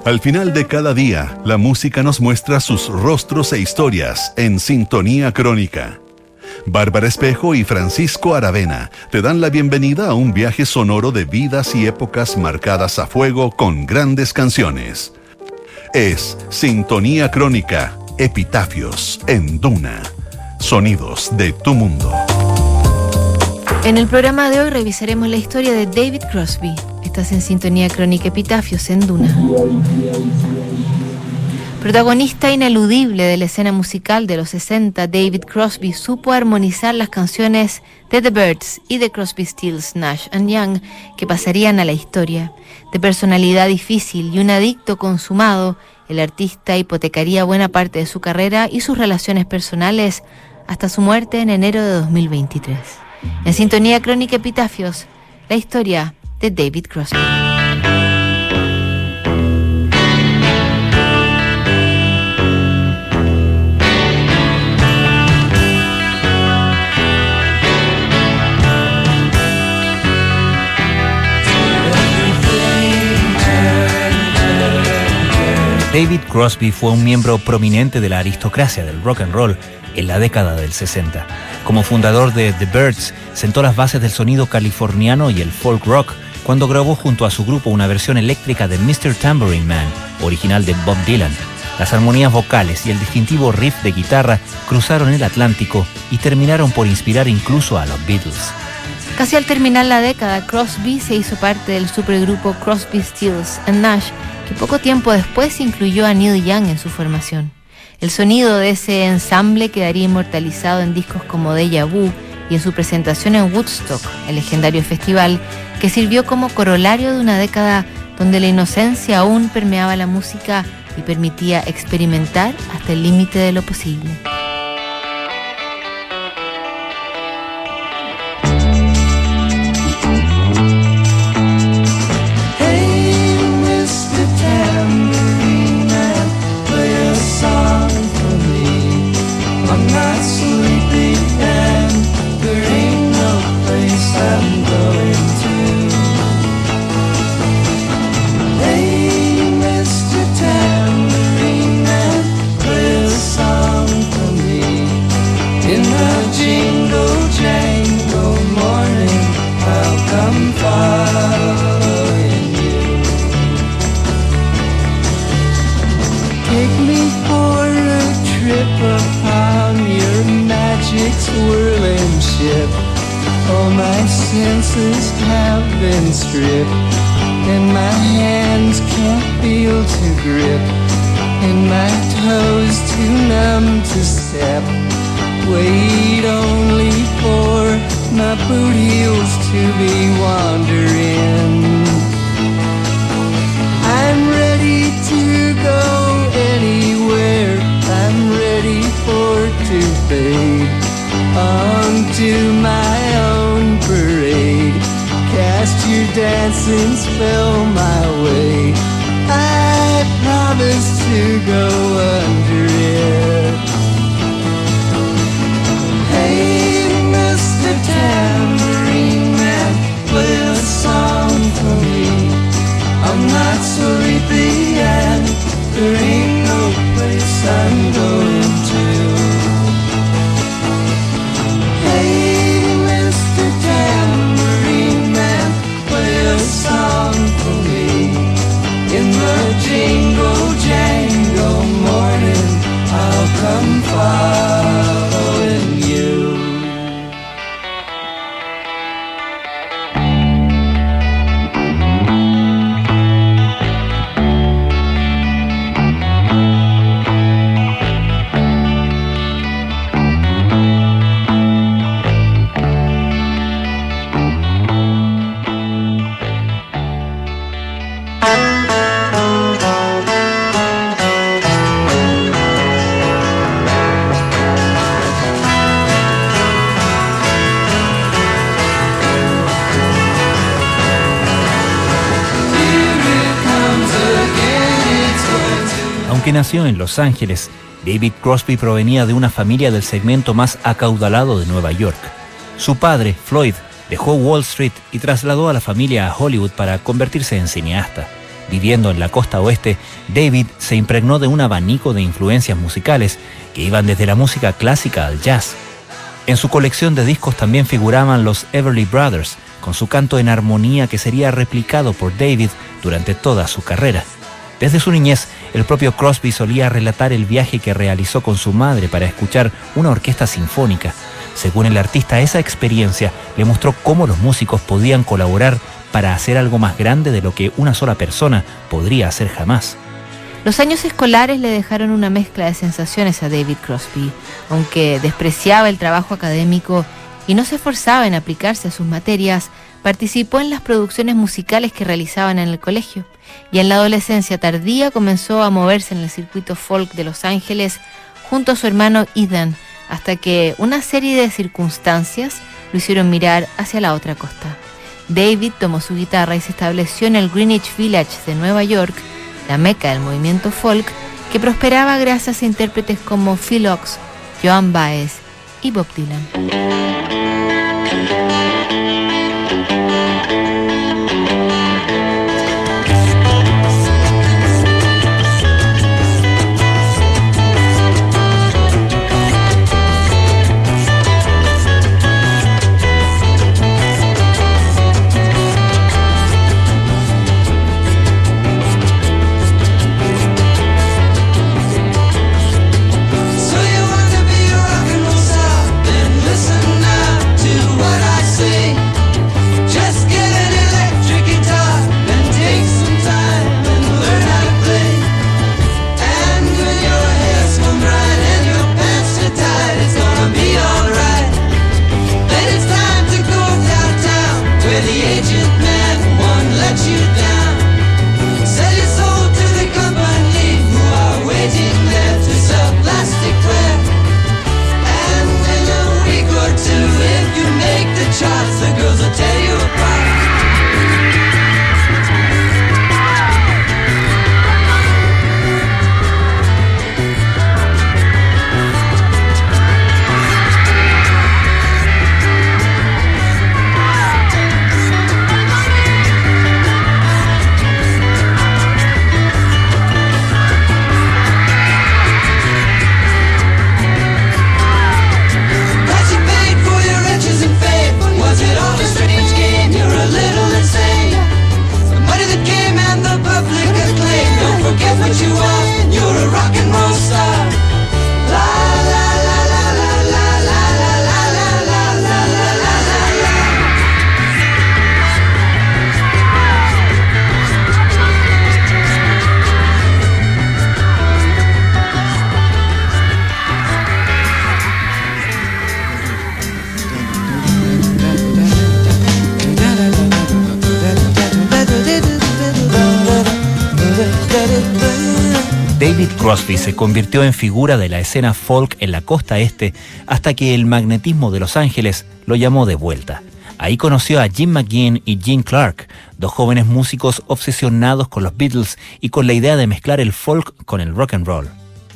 Al final de cada día, la música nos muestra sus rostros e historias en Sintonía Crónica. Bárbara Espejo y Francisco Aravena te dan la bienvenida a un viaje sonoro de vidas y épocas marcadas a fuego con grandes canciones. Es Sintonía Crónica, Epitafios en Duna. Sonidos de tu mundo. En el programa de hoy revisaremos la historia de David Crosby. Estás en Sintonía Crónica, Epitafios en Duna. Protagonista ineludible de la escena musical de los 60, David Crosby supo armonizar las canciones de The Byrds y de Crosby, Stills, Nash & Young, que pasarían a la historia. De personalidad difícil y un adicto consumado, el artista hipotecaría buena parte de su carrera y sus relaciones personales hasta su muerte en enero de 2023. En Sintonía Crónica, Epitafios, la historia de David Crosby. David Crosby fue un miembro prominente de la aristocracia del rock and roll en la década del 60. Como fundador de The Byrds, sentó las bases del sonido californiano y el folk rock cuando grabó junto a su grupo una versión eléctrica de Mr. Tambourine Man, original de Bob Dylan. Las armonías vocales y el distintivo riff de guitarra cruzaron el Atlántico y terminaron por inspirar incluso a los Beatles. Casi al terminar la década, Crosby se hizo parte del supergrupo Crosby, Stills & Nash, que poco tiempo después incluyó a Neil Young en su formación. El sonido de ese ensamble quedaría inmortalizado en discos como Deja Vu y en su presentación en Woodstock, el legendario festival que sirvió como corolario de una década donde la inocencia aún permeaba la música y permitía experimentar hasta el límite de lo posible. Swirling ship, all my senses have been stripped, and my hands can't feel to grip, and my toes too numb to step. Wait only for my boot heels to be wandering. I'm ready to go anywhere, I'm ready for to fade onto my own parade. Cast your dancing spell my way. I promise to go under it. Hey, Mr. Tambourine Man, play a song for me. I'm not sleepy and there ain't no place I'm going to. Jingle jangle morning, I'll come following you. Aunque nació en Los Ángeles, David Crosby provenía de una familia del segmento más acaudalado de Nueva York. Su padre, Floyd, dejó Wall Street y trasladó a la familia a Hollywood para convertirse en cineasta. Viviendo en la costa oeste, David se impregnó de un abanico de influencias musicales que iban desde la música clásica al jazz. En su colección de discos también figuraban los Everly Brothers, con su canto en armonía que sería replicado por David durante toda su carrera. Desde su niñez, el propio Crosby solía relatar el viaje que realizó con su madre para escuchar una orquesta sinfónica. Según el artista, esa experiencia le mostró cómo los músicos podían colaborar para hacer algo más grande de lo que una sola persona podría hacer jamás. Los años escolares le dejaron una mezcla de sensaciones a David Crosby. Aunque despreciaba el trabajo académico y no se esforzaba en aplicarse a sus materias, participó en las producciones musicales que realizaban en el colegio, y en la adolescencia tardía comenzó a moverse en el circuito folk de Los Ángeles junto a su hermano Ethan, hasta que una serie de circunstancias lo hicieron mirar hacia la otra costa. David tomó su guitarra y se estableció en el Greenwich Village de Nueva York, la meca del movimiento folk, que prosperaba gracias a intérpretes como Phil Ochs, Joan Baez y Bob Dylan. David Crosby se convirtió en figura de la escena folk en la costa este hasta que el magnetismo de Los Ángeles lo llamó de vuelta. Ahí conoció a Jim McGinn y Gene Clark, dos jóvenes músicos obsesionados con los Beatles y con la idea de mezclar el folk con el rock and roll.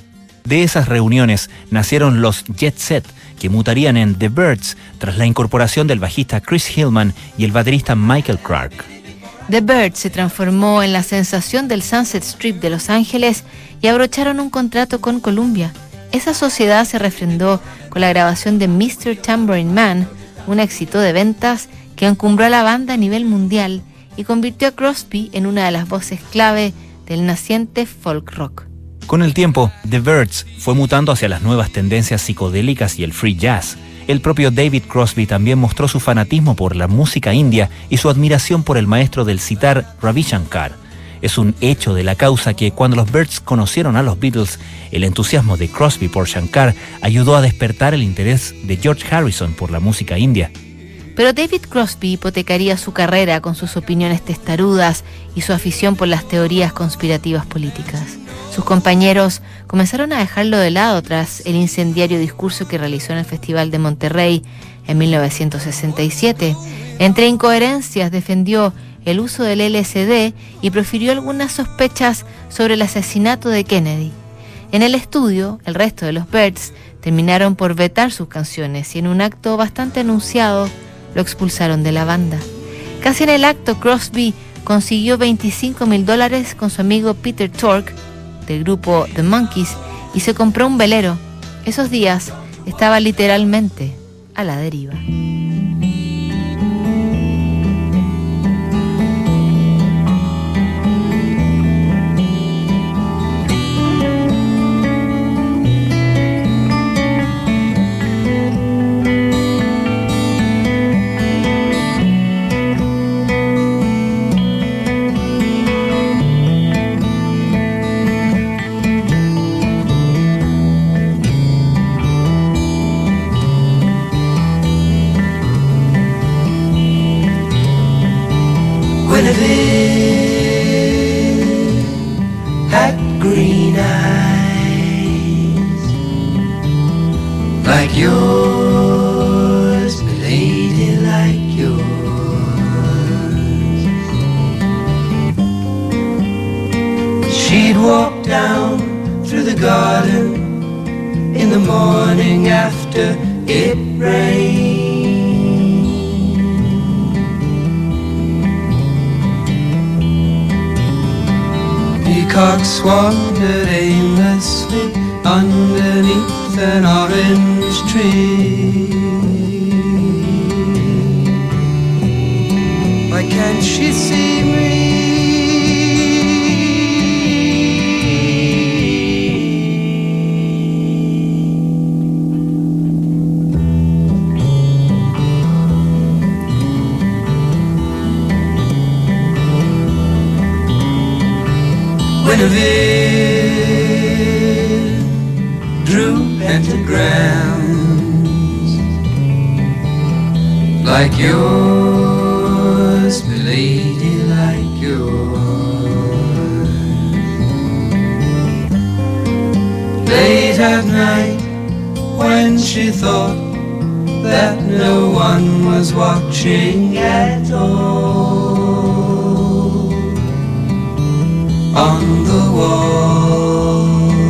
De esas reuniones nacieron los Jet Set, que mutarían en The Byrds tras la incorporación del bajista Chris Hillman y el baterista Michael Clark. The Byrds se transformó en la sensación del Sunset Strip de Los Ángeles y abrocharon un contrato con Columbia. Esa sociedad se refrendó con la grabación de Mr. Tambourine Man, un éxito de ventas que encumbró a la banda a nivel mundial y convirtió a Crosby en una de las voces clave del naciente folk rock. Con el tiempo, The Byrds fue mutando hacia las nuevas tendencias psicodélicas y el free jazz. El propio David Crosby también mostró su fanatismo por la música india y su admiración por el maestro del sitar Ravi Shankar. Es un hecho de la causa que cuando los Byrds conocieron a los Beatles, el entusiasmo de Crosby por Shankar ayudó a despertar el interés de George Harrison por la música india. Pero David Crosby hipotecaría su carrera con sus opiniones testarudas y su afición por las teorías conspirativas políticas. Sus compañeros comenzaron a dejarlo de lado tras el incendiario discurso que realizó en el Festival de Monterrey en 1967. Entre incoherencias defendió el uso del LSD y profirió algunas sospechas sobre el asesinato de Kennedy. En el estudio, el resto de los Byrds terminaron por vetar sus canciones y en un acto bastante anunciado lo expulsaron de la banda. Casi en el acto, Crosby consiguió $25,000 con su amigo Peter Tork, del grupo The Monkees, y se compró un velero. Esos días estaba literalmente a la deriva. Peacocks wandered aimlessly underneath an orange tree. Why can't she see me? Guinevere drew pentagrams like yours, milady, like yours. Late at night, when she thought that no one was watching at all, on the wall,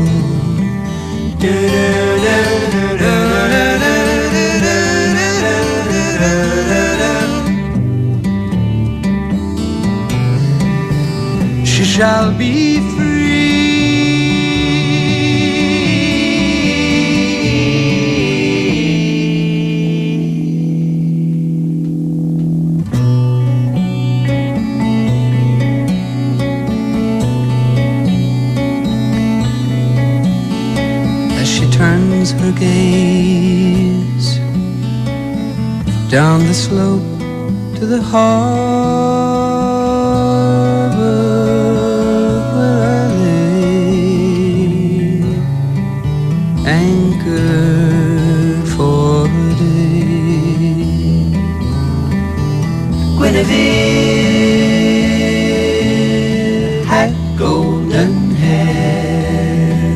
she shall be free. Turns her gaze down the slope to the harbor where I lay, anchored for a day. Guinevere had golden hair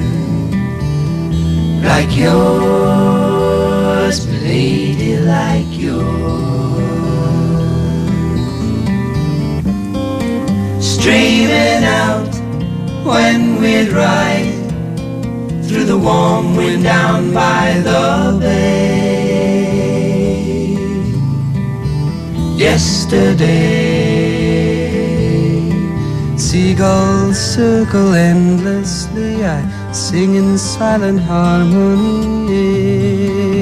like yours, lady, like yours, streaming out when we'd ride through the warm wind down by the bay. Yesterday, seagulls circle endlessly, I sing in silent harmony.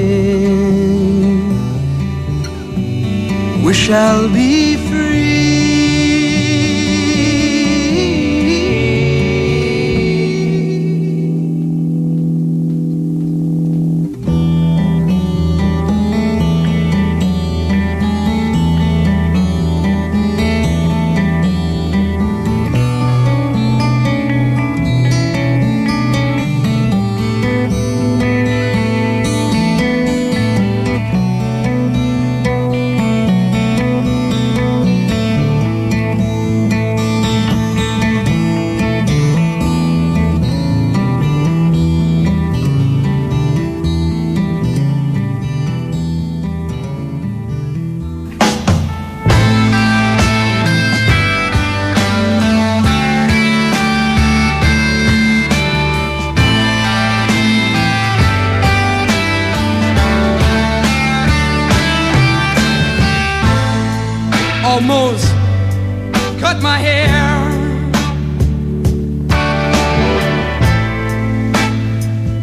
We shall be free. Almost cut my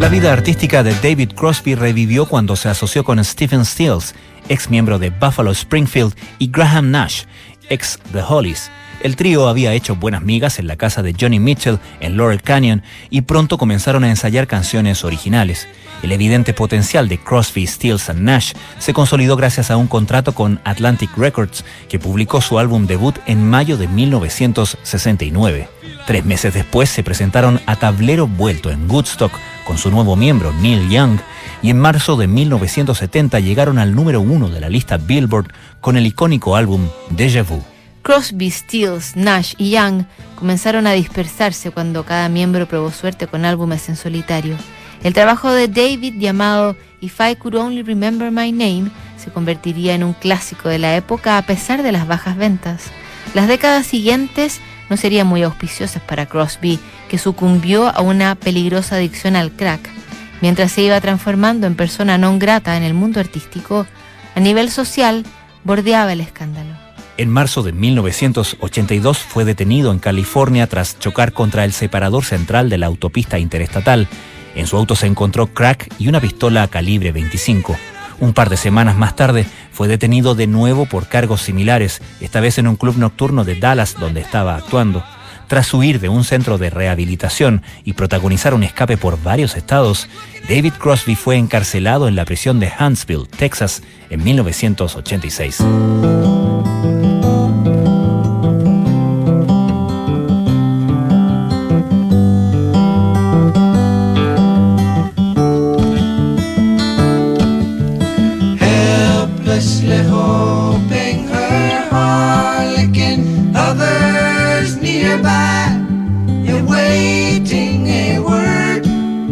La vida artística de David Crosby revivió cuando se asoció con Stephen Stills, ex miembro de Buffalo Springfield, y Graham Nash, ex The Hollies. El trío había hecho buenas migas en la casa de Johnny Mitchell en Laurel Canyon y pronto comenzaron a ensayar canciones originales. El evidente potencial de Crosby, Stills and Nash se consolidó gracias a un contrato con Atlantic Records, que publicó su álbum debut en mayo de 1969. 3 meses después se presentaron a tablero vuelto en Woodstock con su nuevo miembro Neil Young, y en marzo de 1970 llegaron al número 1 de la lista Billboard con el icónico álbum Deja Vu. Crosby, Stills, Nash y Young comenzaron a dispersarse cuando cada miembro probó suerte con álbumes en solitario. El trabajo de David, llamado If I Could Only Remember My Name, se convertiría en un clásico de la época a pesar de las bajas ventas. Las décadas siguientes no serían muy auspiciosas para Crosby, que sucumbió a una peligrosa adicción al crack. Mientras se iba transformando en persona non grata en el mundo artístico, a nivel social bordeaba el escándalo. En marzo de 1982 fue detenido en California tras chocar contra el separador central de la autopista interestatal. En su auto se encontró crack y una pistola calibre 25. Un par de semanas más tarde fue detenido de nuevo por cargos similares, esta vez en un club nocturno de Dallas donde estaba actuando. Tras huir de un centro de rehabilitación y protagonizar un escape por varios estados, David Crosby fue encarcelado en la prisión de Huntsville, Texas, en 1986. Hoping her harlequin, others nearby, awaiting a word,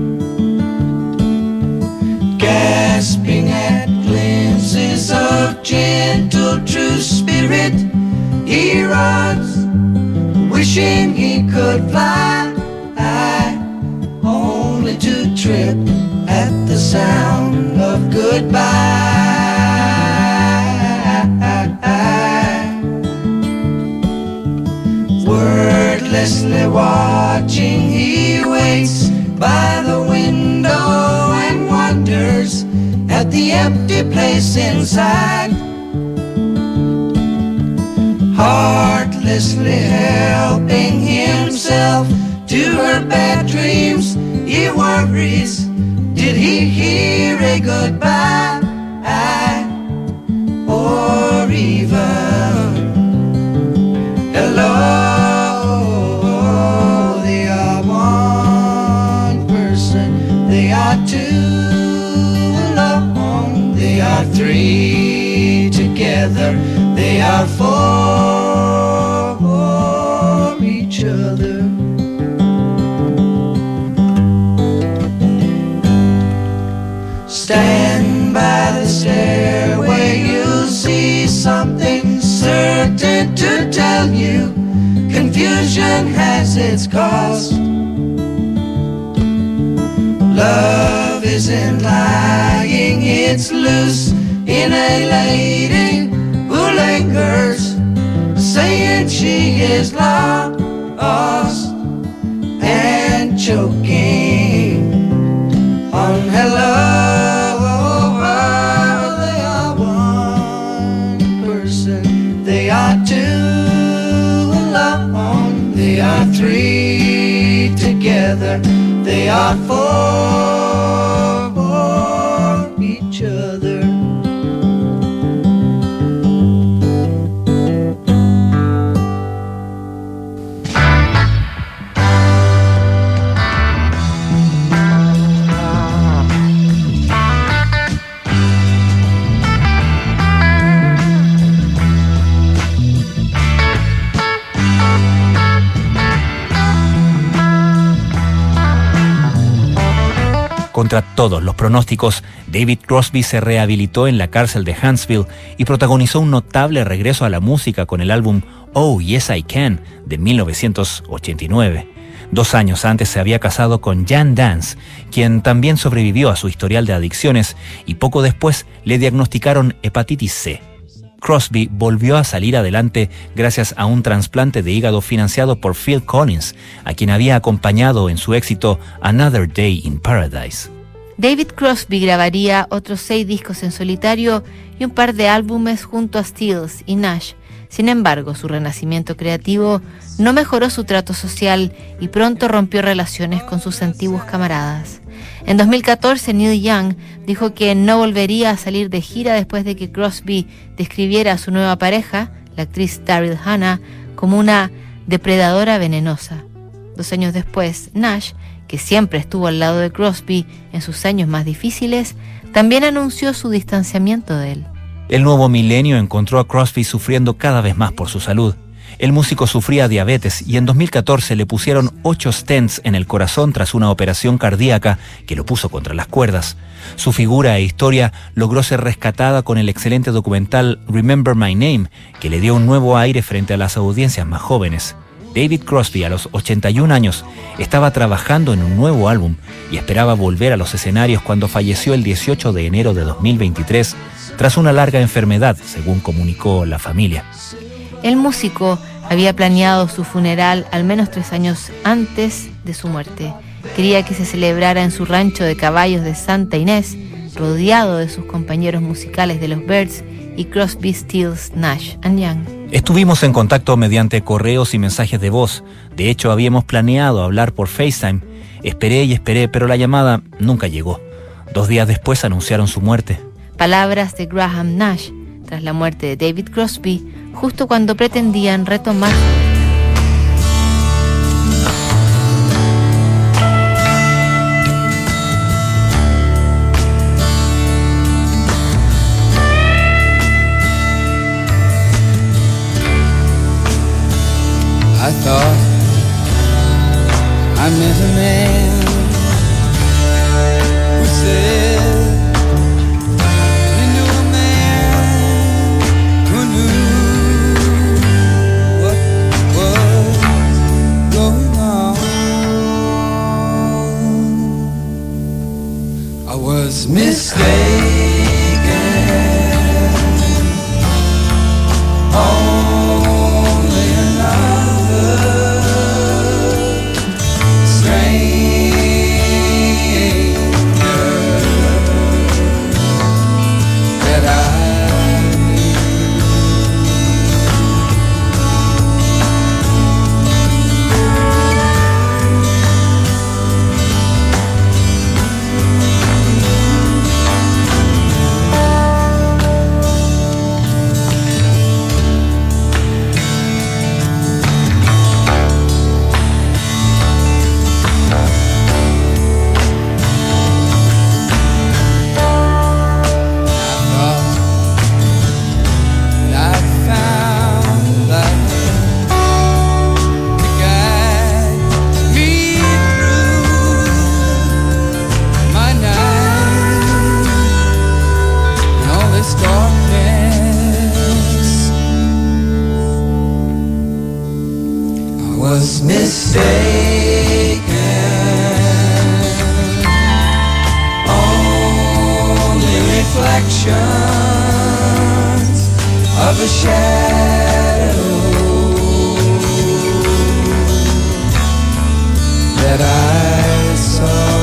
gasping at glimpses of gentle true spirit. He runs, wishing he could fly, only to trip at the sound of goodbye. Wordlessly watching, he waits by the window and wonders at the empty place inside. Heartlessly helping himself to her bad dreams, he worries, did he hear a goodbye? Or even hello? Three together, they are for each other. Stand by the stairway, you'll see something certain to tell you. Confusion has its cost. Love isn't lying, it's loose in a lady who lingers, saying she is lost and choking on hello. They are one person, they are two alone, they are three together, they are four each other. Contra todos los pronósticos, David Crosby se rehabilitó en la cárcel de Huntsville y protagonizó un notable regreso a la música con el álbum Oh Yes I Can de 1989. 2 años antes se había casado con Jan Dance, quien también sobrevivió a su historial de adicciones, y poco después le diagnosticaron hepatitis C. Crosby volvió a salir adelante gracias a un trasplante de hígado financiado por Phil Collins, a quien había acompañado en su éxito Another Day in Paradise. David Crosby grabaría otros 6 discos en solitario y un par de álbumes junto a Stills y Nash. Sin embargo, su renacimiento creativo no mejoró su trato social y pronto rompió relaciones con sus antiguos camaradas. En 2014, Neil Young dijo que no volvería a salir de gira después de que Crosby describiera a su nueva pareja, la actriz Daryl Hannah, como una depredadora venenosa. 2 años después, Nash, que siempre estuvo al lado de Crosby en sus años más difíciles, también anunció su distanciamiento de él. El nuevo milenio encontró a Crosby sufriendo cada vez más por su salud. El músico sufría diabetes y en 2014 le pusieron 8 stents en el corazón tras una operación cardíaca que lo puso contra las cuerdas. Su figura e historia logró ser rescatada con el excelente documental Remember My Name, que le dio un nuevo aire frente a las audiencias más jóvenes. David Crosby, a los 81 años, estaba trabajando en un nuevo álbum y esperaba volver a los escenarios cuando falleció el 18 de enero de 2023 tras una larga enfermedad, según comunicó la familia. El músico había planeado su funeral al menos 3 años antes de su muerte. Quería que se celebrara en su rancho de caballos de Santa Inés, rodeado de sus compañeros musicales de los Byrds y Crosby, Stills, Nash & Young. Estuvimos en contacto mediante correos y mensajes de voz. De hecho, habíamos planeado hablar por FaceTime. Esperé y esperé, pero la llamada nunca llegó. 2 días después anunciaron su muerte. Palabras de Graham Nash tras la muerte de David Crosby, justo cuando pretendían retomar. I thought I met a man who said he knew a man who knew what was going on. I was mistaken. Only another was mistaken. Only reflections of a shadow that I saw.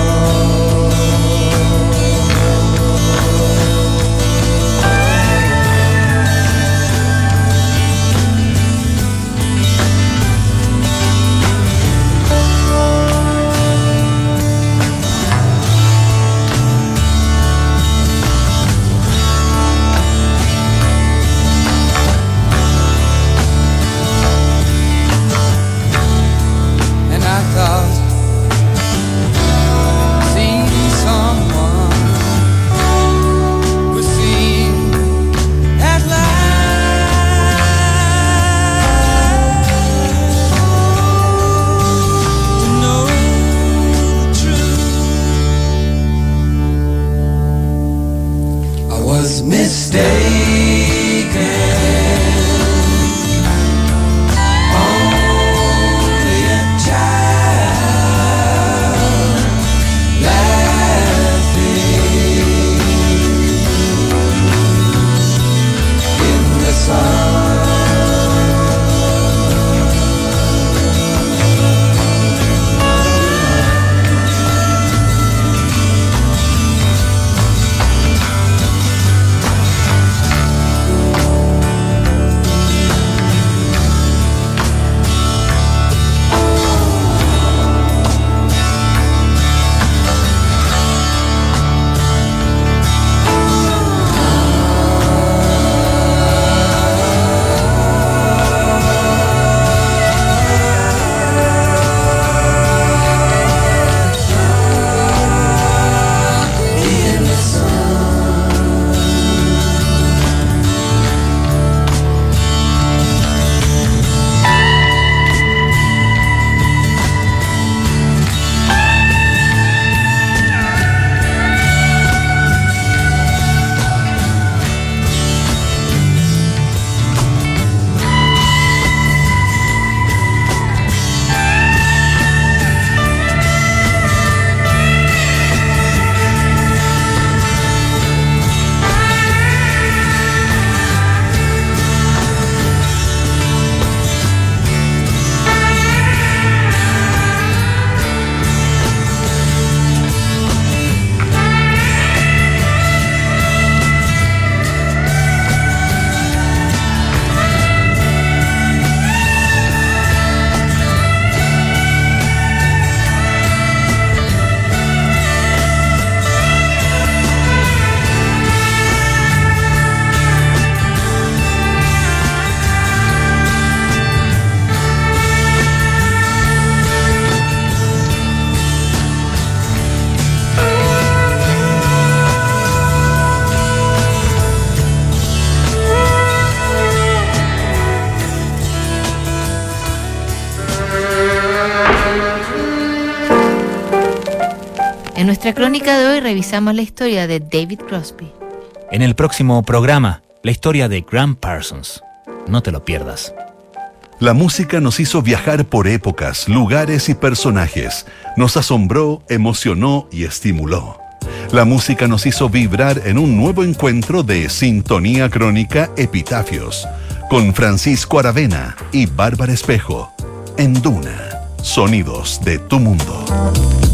En nuestra crónica de hoy revisamos la historia de David Crosby. En el próximo programa, la historia de Gram Parsons. No te lo pierdas. La música nos hizo viajar por épocas, lugares y personajes. Nos asombró, emocionó y estimuló. La música nos hizo vibrar en un nuevo encuentro de Sintonía Crónica Epitafios, con Francisco Aravena y Bárbara Espejo, en Duna, sonidos de tu mundo.